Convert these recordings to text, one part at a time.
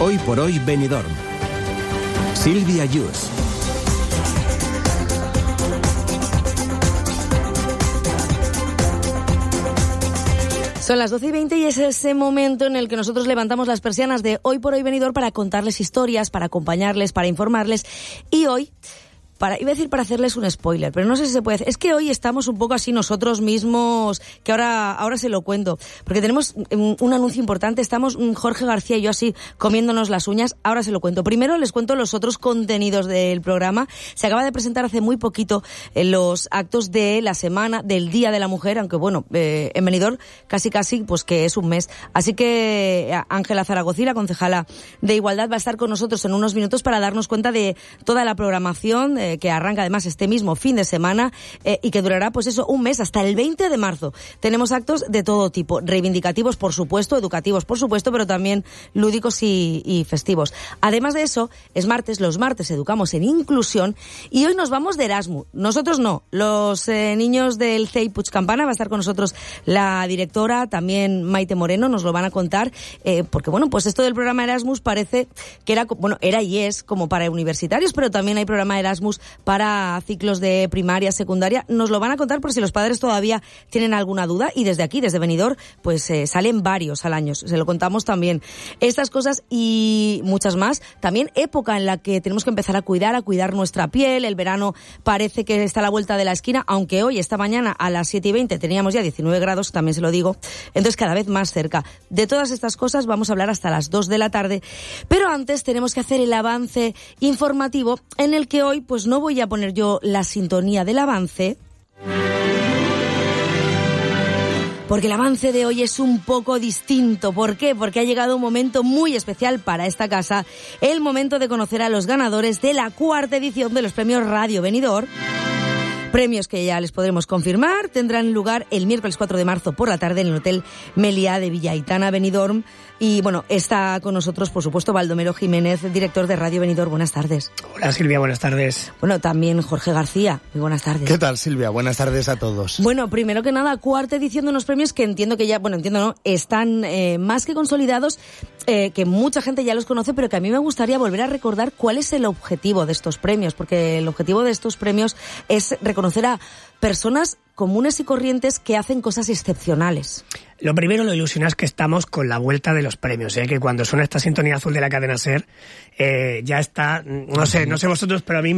Hoy por hoy Benidorm. Silvia Yus. Son las 12:20 y es ese momento en el que nosotros levantamos las persianas de Hoy por hoy Benidorm para contarles historias, para acompañarles, para informarles. Y hoy, iba a decir para hacerles un spoiler, pero no sé si se puede hacer. Es que hoy estamos un poco así nosotros mismos, que ahora se lo cuento, porque tenemos un anuncio importante. Estamos Jorge García y yo así comiéndonos las uñas. Ahora se lo cuento. Primero les cuento los otros contenidos del programa. Se acaba de presentar hace muy poquito los actos de la semana del Día de la Mujer, aunque bueno, en Benidorm casi pues que es un mes. Así que Ángela Zaragoza, la concejala de Igualdad, va a estar con nosotros en unos minutos para darnos cuenta de toda la programación que arranca además este mismo fin de semana y que durará pues eso, un mes, hasta el 20 de marzo. Tenemos actos de todo tipo, reivindicativos por supuesto, educativos por supuesto, pero también lúdicos y festivos. Además de eso, es martes, los martes educamos en inclusión y hoy nos vamos de Erasmus. Nosotros no, los niños del CEI Puig Campana. Va a estar con nosotros la directora, también Maite Moreno, nos lo van a contar, porque bueno, pues esto del programa Erasmus parece que era y es como para universitarios, pero también hay programa Erasmus para ciclos de primaria, secundaria. Nos lo van a contar por si los padres todavía tienen alguna duda, y desde aquí, desde Benidorm, pues salen varios al año, se lo contamos también. Estas cosas y muchas más. También época en la que tenemos que empezar a cuidar nuestra piel. El verano parece que está a la vuelta de la esquina, aunque hoy, esta mañana, a las 7:20 teníamos ya 19 grados, también se lo digo. Entonces cada vez más cerca. De todas estas cosas vamos a hablar hasta las 2 de la tarde. Pero antes tenemos que hacer el avance informativo, en el que hoy pues no voy a poner yo la sintonía del avance, porque el avance de hoy es un poco distinto. ¿Por qué? Porque ha llegado un momento muy especial para esta casa, el momento de conocer a los ganadores de la 4ª edición de los premios Radio Benidorm. Premios que ya les podremos confirmar tendrán lugar el miércoles 4 de marzo por la tarde en el Hotel Meliá de Villa Aitana, Benidorm. Y bueno, está con nosotros, por supuesto, Baldomero Jiménez, director de Radio Benidorm. Buenas tardes. Hola, Silvia, buenas tardes. Bueno, también Jorge García. Muy buenas tardes. ¿Qué tal, Silvia? Buenas tardes a todos. Bueno, primero que nada, 4ª edición de unos premios que entiendo que ya, están más que consolidados, que mucha gente ya los conoce, pero que a mí me gustaría volver a recordar cuál es el objetivo de estos premios, porque el objetivo de estos premios es reconocer a personas comunes y corrientes que hacen cosas excepcionales. Lo primero, lo ilusionados que estamos con la vuelta de los premios, que cuando suena esta sintonía azul de la cadena SER, ya está, no sé vosotros, pero a mí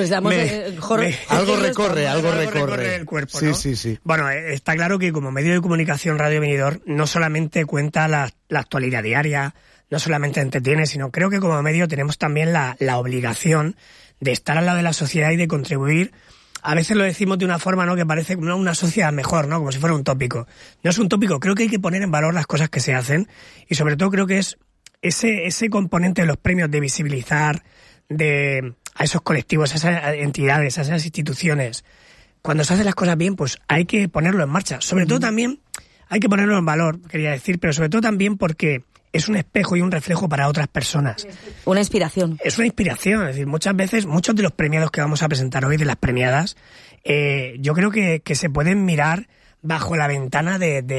algo recorre el cuerpo, sí, ¿no? Sí. Bueno, está claro que como medio de comunicación Radio Benidorm no solamente cuenta la actualidad diaria, no solamente entretiene, sino creo que como medio tenemos también la obligación de estar al lado de la sociedad y de contribuir. A veces lo decimos de una forma, ¿no?, que parece una sociedad mejor, ¿no?, como si fuera un tópico. No es un tópico, creo que hay que poner en valor las cosas que se hacen, y sobre todo creo que es ese componente de los premios de visibilizar a esos colectivos, a esas entidades, a esas instituciones. Cuando se hacen las cosas bien, pues hay que ponerlo en marcha. Sobre todo también hay que ponerlo en valor, quería decir, pero sobre todo también porque es un espejo y un reflejo para otras personas. Una inspiración. Es una inspiración, es decir, muchas veces, muchos de los premiados que vamos a presentar hoy, de las premiadas, yo creo que se pueden mirar bajo la ventana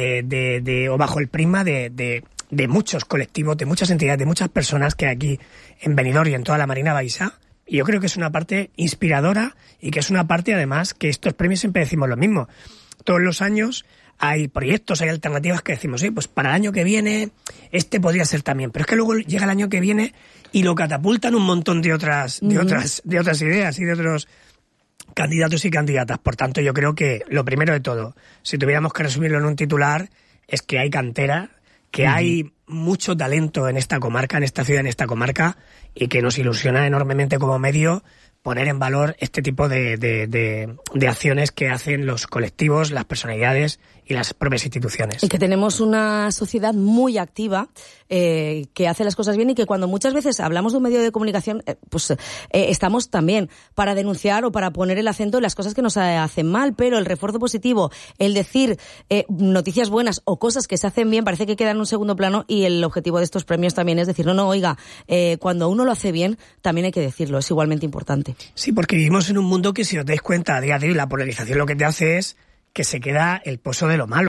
o bajo el prisma de muchos colectivos, de muchas entidades, de muchas personas que aquí en Benidorm y en toda la Marina Baixa. Y yo creo que es una parte inspiradora y que es una parte, además, que estos premios siempre decimos lo mismo. Todos los años hay proyectos, hay alternativas que decimos, pues para el año que viene podría ser también. Pero es que luego llega el año que viene y lo catapultan un montón de otras ideas y de otros candidatos y candidatas. Por tanto, yo creo que lo primero de todo, si tuviéramos que resumirlo en un titular, es que hay cantera, que hay mucho talento en esta comarca, en esta ciudad, en esta comarca, y que nos ilusiona enormemente como medio poner en valor este tipo de acciones que hacen los colectivos, las personalidades y las propias instituciones. Y que tenemos una sociedad muy activa, que hace las cosas bien, y que cuando muchas veces hablamos de un medio de comunicación, estamos también para denunciar o para poner el acento en las cosas que nos hacen mal, pero el refuerzo positivo, el decir noticias buenas o cosas que se hacen bien, parece que quedan en un segundo plano, y el objetivo de estos premios también es decir, oiga, cuando uno lo hace bien, también hay que decirlo, es igualmente importante. Sí, porque vivimos en un mundo que, si os dais cuenta, a día de hoy la polarización lo que te hace es que se queda el pozo de lo malo.